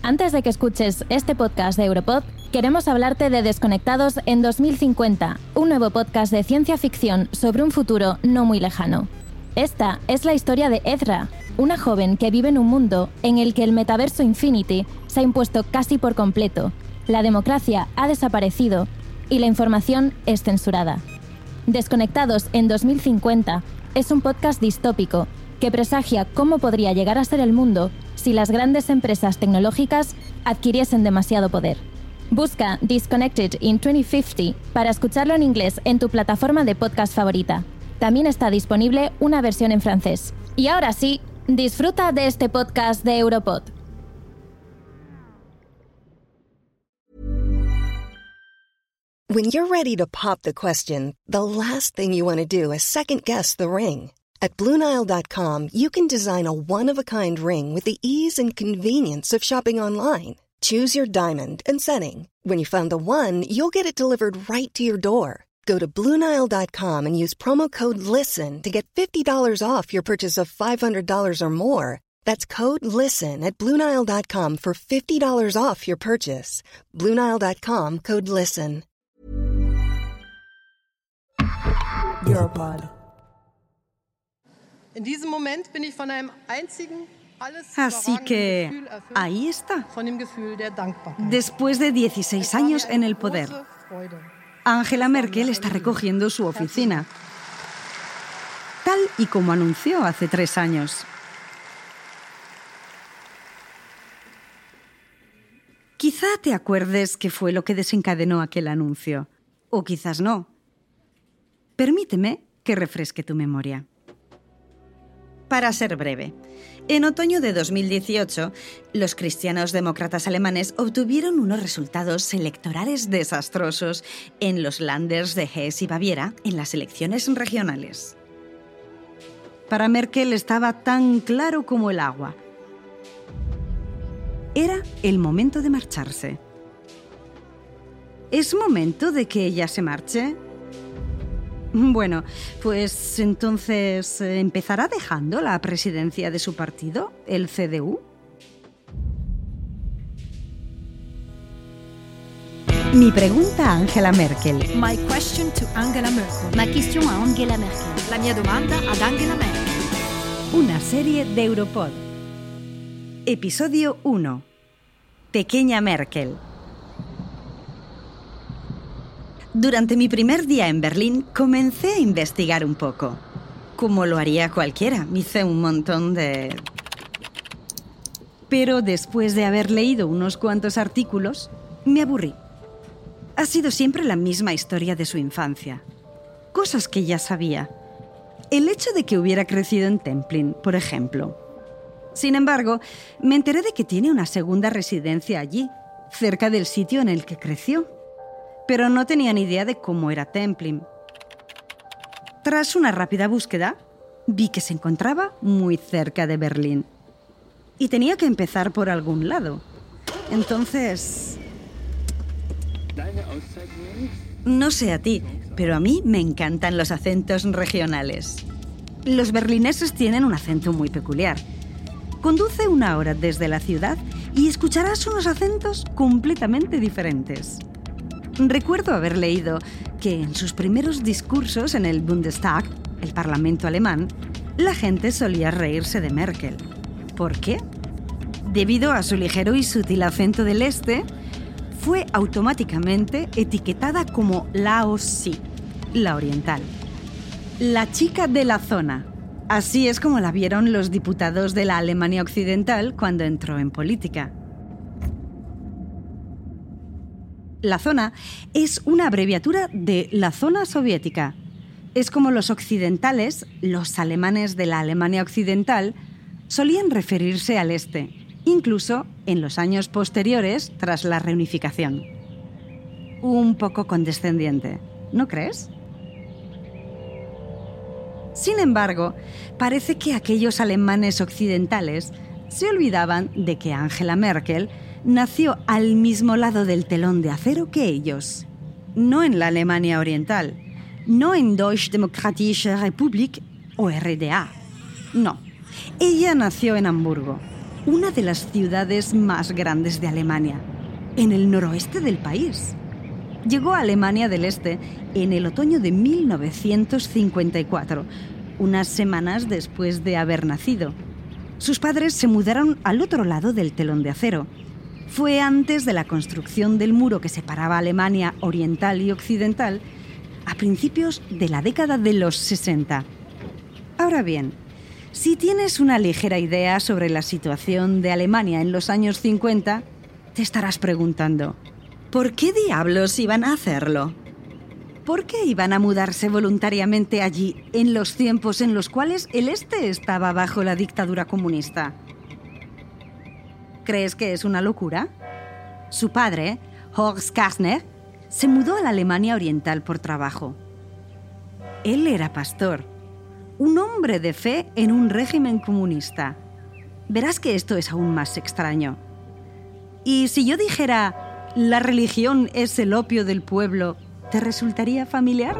Antes de que escuches este podcast de Europod, queremos hablarte de Desconectados en 2050, un nuevo podcast de ciencia ficción sobre un futuro no muy lejano. Esta es la historia de Ezra, una joven que vive en un mundo en el que el metaverso Infinity se ha impuesto casi por completo, la democracia ha desaparecido y la información es censurada. Desconectados en 2050 es un podcast distópico que presagia cómo podría llegar a ser el mundo si las grandes empresas tecnológicas adquiriesen demasiado poder. Busca Disconnected in 2050 para escucharlo en inglés en tu plataforma de podcast favorita. También está disponible una versión en francés. Y ahora sí, disfruta de este podcast de Europod. When you're ready to pop the question, the last thing you want to do is second-guess the ring. At BlueNile.com, you can design a one-of-a-kind ring with the ease and convenience of shopping online. Choose your diamond and setting. When you find the one, you'll get it delivered right to your door. Go to BlueNile.com and use promo code LISTEN to get $50 off your purchase of $500 or more. That's code LISTEN at BlueNile.com for $50 off your purchase. BlueNile.com, code LISTEN. Europod. Así que ahí está. Después de 16 años en el poder, Angela Merkel está recogiendo su oficina, tal y como anunció hace 3 años. Quizá te acuerdes qué fue lo que desencadenó aquel anuncio, o quizás no. Permíteme que refresque tu memoria. Para ser breve, en otoño de 2018, los cristianos demócratas alemanes obtuvieron unos resultados electorales desastrosos en los Länders de Hesse y Baviera en las elecciones regionales. Para Merkel estaba tan claro como el agua. Era el momento de marcharse. ¿Es momento de que ella se marche? Bueno, pues entonces, ¿empezará dejando la presidencia de su partido, el CDU? Mi pregunta a Angela Merkel. My question to Angela Merkel. Ma question a Angela Merkel. La mia domanda ad Angela Merkel. Una serie de Europod. Episodio 1. Pequeña Merkel. Durante mi primer día en Berlín, comencé a investigar un poco. Como lo haría cualquiera, hice un montón de... Pero después de haber leído unos cuantos artículos, me aburrí. Ha sido siempre la misma historia de su infancia. Cosas que ya sabía. El hecho de que hubiera crecido en Templin, por ejemplo. Sin embargo, me enteré de que tiene una segunda residencia allí, cerca del sitio en el que creció. Pero no tenía ni idea de cómo era Templin. Tras una rápida búsqueda, vi que se encontraba muy cerca de Berlín. Y tenía que empezar por algún lado. Entonces... No sé a ti, pero a mí me encantan los acentos regionales. Los berlineses tienen un acento muy peculiar. Conduce 1 hora desde la ciudad y escucharás unos acentos completamente diferentes. Recuerdo haber leído que en sus primeros discursos en el Bundestag, el Parlamento alemán, la gente solía reírse de Merkel. ¿Por qué? Debido a su ligero y sutil acento del este, fue automáticamente etiquetada como la OSI, la oriental. La chica de la zona. Así es como la vieron los diputados de la Alemania Occidental cuando entró en política. La zona es una abreviatura de la zona soviética. Es como los occidentales, los alemanes de la Alemania Occidental, solían referirse al este, incluso en los años posteriores tras la reunificación. Un poco condescendiente, ¿no crees? Sin embargo, parece que aquellos alemanes occidentales se olvidaban de que Angela Merkel nació al mismo lado del telón de acero que ellos. No en la Alemania Oriental, no en Deutsche Demokratische Republik o RDA. No, ella nació en Hamburgo, una de las ciudades más grandes de Alemania, en el noroeste del país. Llegó a Alemania del Este en el otoño de 1954, unas semanas después de haber nacido. Sus padres se mudaron al otro lado del telón de acero. Fue antes de la construcción del muro que separaba Alemania oriental y occidental, a principios de la década de los 60. Ahora bien, si tienes una ligera idea sobre la situación de Alemania en los años 50, te estarás preguntando, ¿por qué diablos iban a hacerlo? ¿Por qué iban a mudarse voluntariamente allí en los tiempos en los cuales el Este estaba bajo la dictadura comunista? ¿Crees que es una locura? Su padre, Horst Kastner, se mudó a la Alemania Oriental por trabajo. Él era pastor, un hombre de fe en un régimen comunista. Verás que esto es aún más extraño. Y si yo dijera, la religión es el opio del pueblo, ¿te resultaría familiar?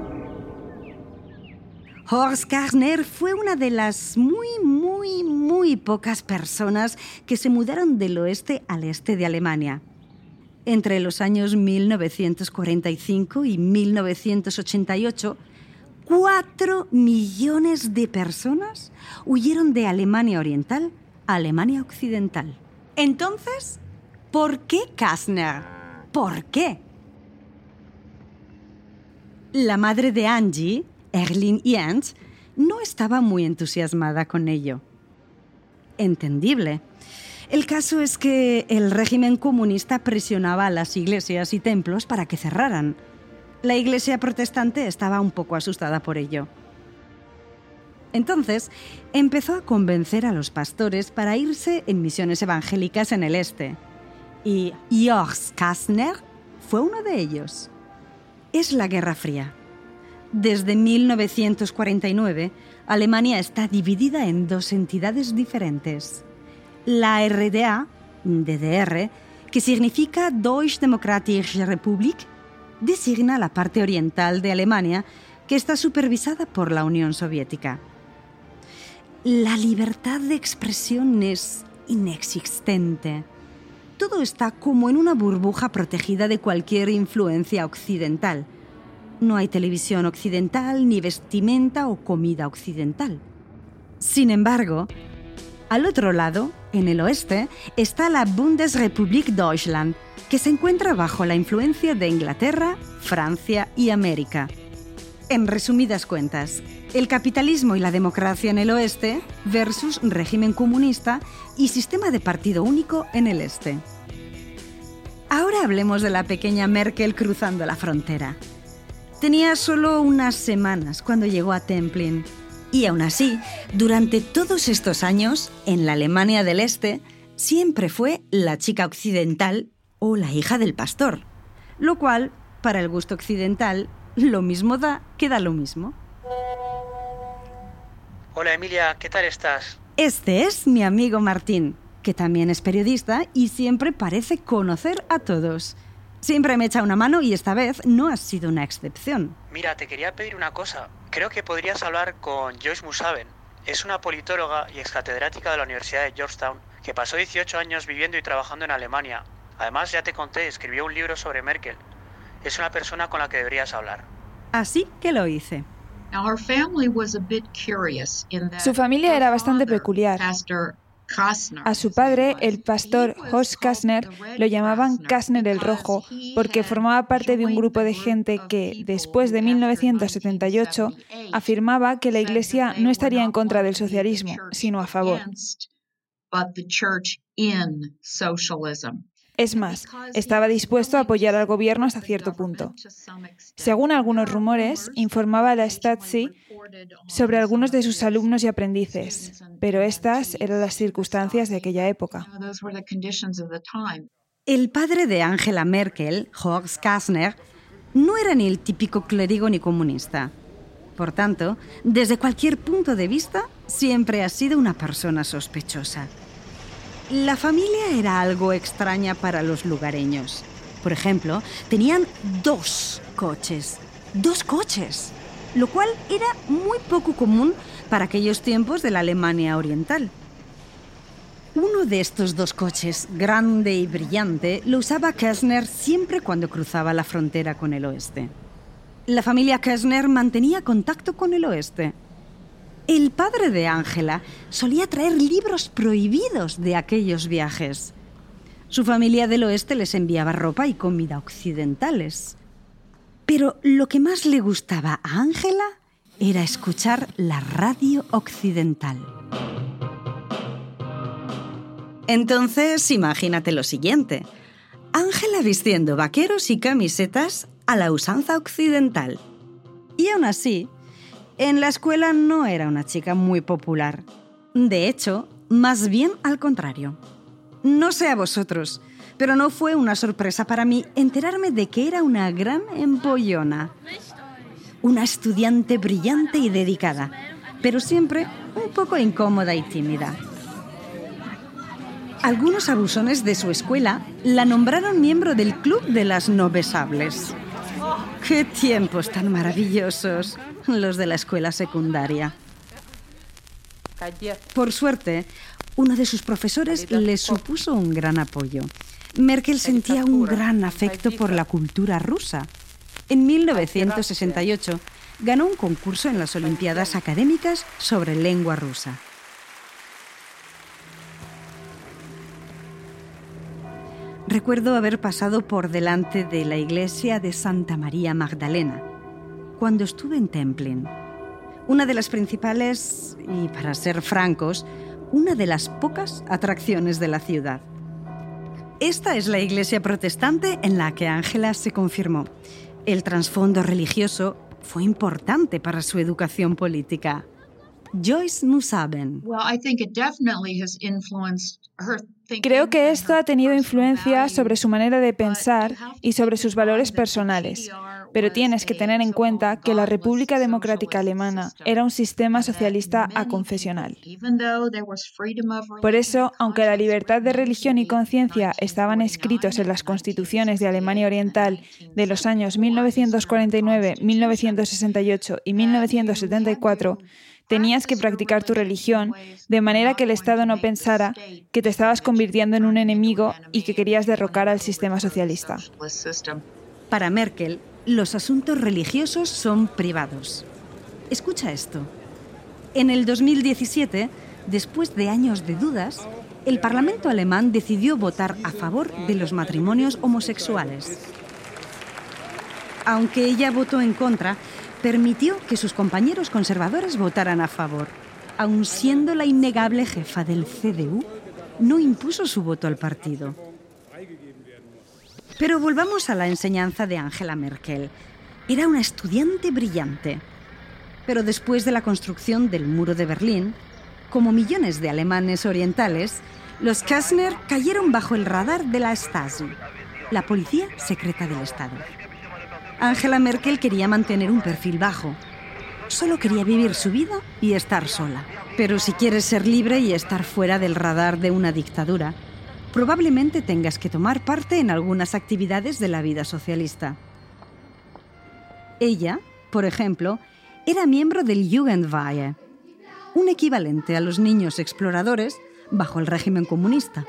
Horst Kastner fue una de las muy pocas personas que se mudaron del oeste al este de Alemania. Entre los años 1945 y 1988, 4 millones de personas huyeron de Alemania Oriental a Alemania Occidental. Entonces, ¿por qué Kastner? ¿Por qué? La madre de Angie, Erling Jens, no estaba muy entusiasmada con ello. Entendible. El caso es que el régimen comunista presionaba a las iglesias y templos para que cerraran. La iglesia protestante estaba un poco asustada por ello. Entonces, empezó a convencer a los pastores para irse en misiones evangélicas en el este. Y Horst Kastner fue uno de ellos. Es la Guerra Fría. Desde 1949, Alemania está dividida en 2 entidades diferentes. La RDA, DDR, que significa Deutsche Demokratische Republik, designa la parte oriental de Alemania, que está supervisada por la Unión Soviética. La libertad de expresión es inexistente. Todo está como en una burbuja protegida de cualquier influencia occidental. No hay televisión occidental, ni vestimenta o comida occidental. Sin embargo, al otro lado, en el oeste, está la Bundesrepublik Deutschland, que se encuentra bajo la influencia de Inglaterra, Francia y América. En resumidas cuentas, el capitalismo y la democracia en el oeste versus régimen comunista y sistema de partido único en el este. Ahora hablemos de la pequeña Merkel cruzando la frontera. Tenía solo unas semanas cuando llegó a Templin. Y aún así, durante todos estos años, en la Alemania del Este, siempre fue la chica occidental o la hija del pastor. Lo cual, para el gusto occidental, lo mismo da que da lo mismo. Hola Emilia, ¿qué tal estás? Este es mi amigo Martín, que también es periodista y siempre parece conocer a todos. Siempre me echa una mano y esta vez no ha sido una excepción. Mira, te quería pedir una cosa. Creo que podrías hablar con Joyce Musaben. Es una politóloga y excatedrática de la Universidad de Georgetown que pasó 18 años viviendo y trabajando en Alemania. Además, ya te conté, escribió un libro sobre Merkel. Es una persona con la que deberías hablar. Así que lo hice. Su familia era bastante peculiar. A su padre, el pastor Horst Kastner, lo llamaban Kastner el Rojo porque formaba parte de un grupo de gente que, después de 1978, afirmaba que la Iglesia no estaría en contra del socialismo, sino a favor. Es más, estaba dispuesto a apoyar al gobierno hasta cierto punto. Según algunos rumores, informaba a la Stasi sobre algunos de sus alumnos y aprendices, pero estas eran las circunstancias de aquella época. El padre de Angela Merkel, Horst Kastner, no era ni el típico clérigo ni comunista. Por tanto, desde cualquier punto de vista, siempre ha sido una persona sospechosa. La familia era algo extraña para los lugareños. Por ejemplo, tenían 2 coches. 2 coches, lo cual era muy poco común para aquellos tiempos de la Alemania Oriental. Uno de estos dos coches, grande y brillante, lo usaba Kastner siempre cuando cruzaba la frontera con el oeste. La familia Kastner mantenía contacto con el oeste. El padre de Angela solía traer libros prohibidos de aquellos viajes. Su familia del oeste les enviaba ropa y comida occidentales. Pero lo que más le gustaba a Angela era escuchar la radio occidental. Entonces, imagínate lo siguiente. Angela vistiendo vaqueros y camisetas a la usanza occidental. Y aún así, en la escuela no era una chica muy popular. De hecho, más bien al contrario. No sé a vosotros, pero no fue una sorpresa para mí enterarme de que era una gran empollona. Una estudiante brillante y dedicada, pero siempre un poco incómoda y tímida. Algunos abusones de su escuela la nombraron miembro del Club de las No Besables. ¡Qué tiempos tan maravillosos! Los de la escuela secundaria. Por suerte, uno de sus profesores le supuso un gran apoyo. Merkel sentía un gran afecto por la cultura rusa. En 1968 ganó un concurso en las Olimpiadas Académicas sobre lengua rusa. Recuerdo haber pasado por delante de la iglesia de Santa María Magdalena cuando estuve en Templin, una de las principales y, para ser francos, una de las pocas atracciones de la ciudad. Esta es la iglesia protestante en la que Angela se confirmó. El trasfondo religioso fue importante para su educación política. Joyce Musaben. Creo que esto ha tenido influencia sobre su manera de pensar y sobre sus valores personales, pero tienes que tener en cuenta que la República Democrática Alemana era un sistema socialista aconfesional. Por eso, aunque la libertad de religión y conciencia estaban escritos en las constituciones de Alemania Oriental de los años 1949, 1968 y 1974, tenías que practicar tu religión de manera que el Estado no pensara que te estabas convirtiendo en un enemigo y que querías derrocar al sistema socialista. Para Merkel, los asuntos religiosos son privados. Escucha esto. En el 2017, después de años de dudas, el Parlamento alemán decidió votar a favor de los matrimonios homosexuales. Aunque ella votó en contra, permitió que sus compañeros conservadores votaran a favor. Aun siendo la innegable jefa del CDU, no impuso su voto al partido. Pero volvamos a la enseñanza de Angela Merkel. Era una estudiante brillante. Pero después de la construcción del muro de Berlín, como millones de alemanes orientales, los Kastner cayeron bajo el radar de la Stasi, la policía secreta del Estado. Angela Merkel quería mantener un perfil bajo. Solo quería vivir su vida y estar sola. Pero si quieres ser libre y estar fuera del radar de una dictadura, probablemente tengas que tomar parte en algunas actividades de la vida socialista. Ella, por ejemplo, era miembro del Jugendweihe, un equivalente a los niños exploradores bajo el régimen comunista.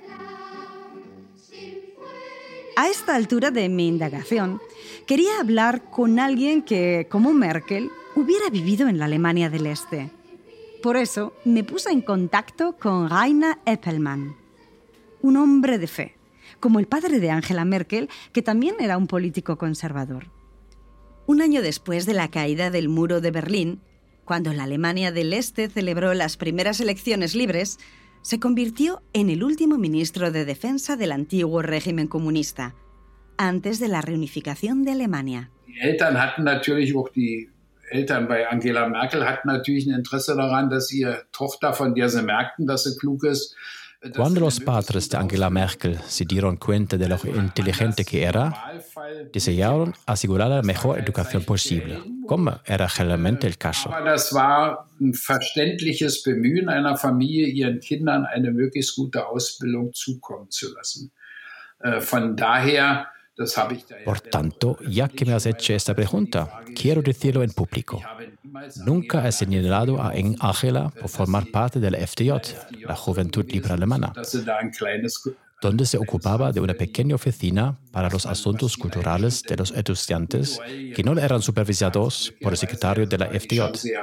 A esta altura de mi indagación, quería hablar con alguien que, como Merkel, hubiera vivido en la Alemania del Este. Por eso me puse en contacto con Rainer Eppelmann, un hombre de fe, como el padre de Angela Merkel, que también era un político conservador. Un año después de la caída del muro de Berlín, cuando la Alemania del Este celebró las primeras elecciones libres, se convirtió en el último ministro de defensa del antiguo régimen comunista, antes de la reunificación de Alemania. Die Eltern bei Angela Merkel hatten natürlich ein Interesse daran, dass ihre Tochter von der sie merkten, dass sie klug ist. Cuando los padres de Angela Merkel se dieron cuenta de lo inteligente que era, desearon asegurar la mejor educación posible, como era generalmente el caso. Das war ein verständliches Bemühen einer Familie, ihren Kindern eine möglichst gute Ausbildung zukommen zu lassen. Von daher Por tanto, ya que me has hecho esta pregunta, quiero decirlo en público. Nunca he señalado a Angela por formar parte de la FDJ, la Juventud Libre Alemana, donde se ocupaba de una pequeña oficina para los asuntos culturales de los estudiantes que no eran supervisados por el secretario de la FDJ.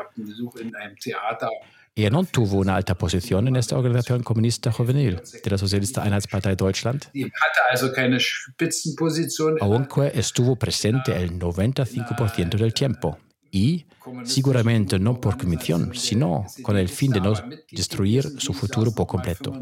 Ella no tuvo una alta posición en esta organización comunista juvenil de la Socialista Einheitspartei Deutschland, aunque estuvo presente el 95% del tiempo. Y, seguramente no por convicción, sino con el fin de no destruir su futuro por completo.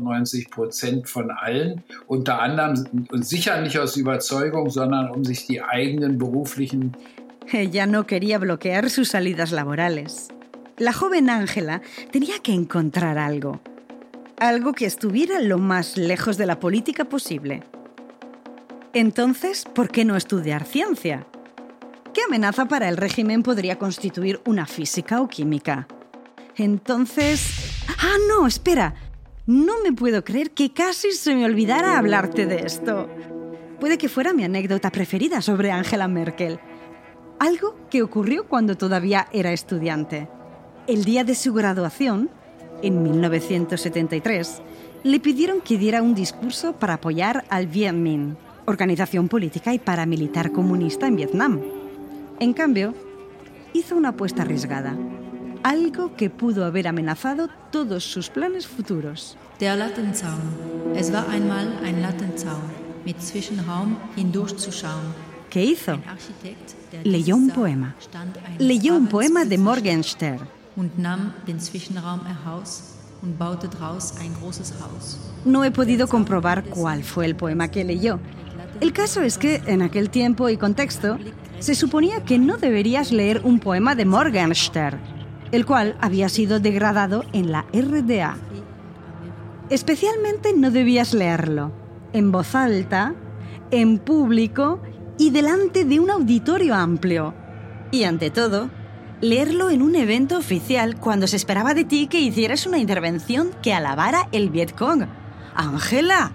Unter anderem und sicher nicht aus Überzeugung, sondern um sich die eigenen beruflichen. Ella no quería bloquear sus salidas laborales. La joven Angela tenía que encontrar algo que estuviera lo más lejos de la política posible. Entonces, ¿por qué no estudiar ciencia? ¿Qué amenaza para el régimen podría constituir una física o química? Entonces... ¡Ah, no! Espera. No me puedo creer que casi se me olvidara hablarte de esto. Puede que fuera mi anécdota preferida sobre Angela Merkel. Algo que ocurrió cuando todavía era estudiante. El día de su graduación, en 1973, le pidieron que diera un discurso para apoyar al Viet Minh, organización política y paramilitar comunista en Vietnam. En cambio, hizo una apuesta arriesgada, algo que pudo haber amenazado todos sus planes futuros. Der Lattenzaun. Es war einmal ein Lattenzaun, mit Zwischenraum hindurchzuschauen. ¿Qué hizo? Leyó un poema. Leyó un poema de Morgenstern. Und nahm den Zwischenraum heraus und baute draus ein großes Haus. No he podido comprobar cuál fue el poema que leyó. El caso es que, en aquel tiempo y contexto, se suponía que no deberías leer un poema de Morgenstern, el cual había sido degradado en la RDA. Especialmente no debías leerlo en voz alta, en público y delante de un auditorio amplio. Y ante todo, leerlo en un evento oficial cuando se esperaba de ti que hicieras una intervención que alabara el Vietcong. ¡Ángela!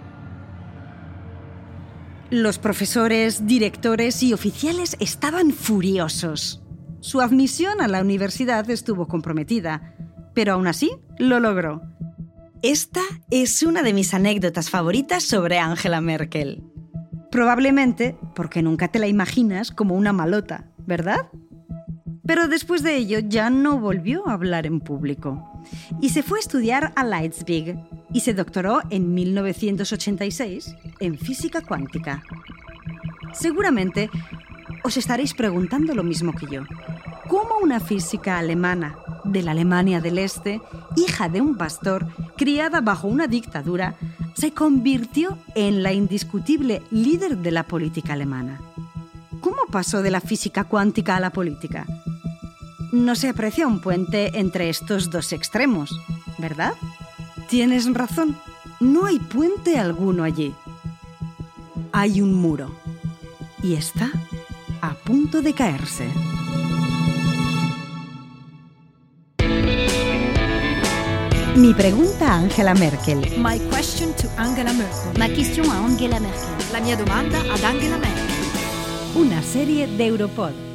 Los profesores, directores y oficiales estaban furiosos. Su admisión a la universidad estuvo comprometida, pero aún así lo logró. Esta es una de mis anécdotas favoritas sobre Angela Merkel. Probablemente porque nunca te la imaginas como una malota, ¿verdad? Pero después de ello ya no volvió a hablar en público y se fue a estudiar a Leipzig y se doctoró en 1986 en física cuántica. Seguramente os estaréis preguntando lo mismo que yo. ¿Cómo una física alemana de la Alemania del Este, hija de un pastor, criada bajo una dictadura, se convirtió en la indiscutible líder de la política alemana? ¿Cómo pasó de la física cuántica a la política? No se aprecia un puente entre estos dos extremos, ¿verdad? Tienes razón, no hay puente alguno allí. Hay un muro y está a punto de caerse. Mi pregunta a Angela Merkel. My question to Angela Merkel. Ma question a Angela Merkel. La mia domanda ad Angela Merkel. Una serie de Europod.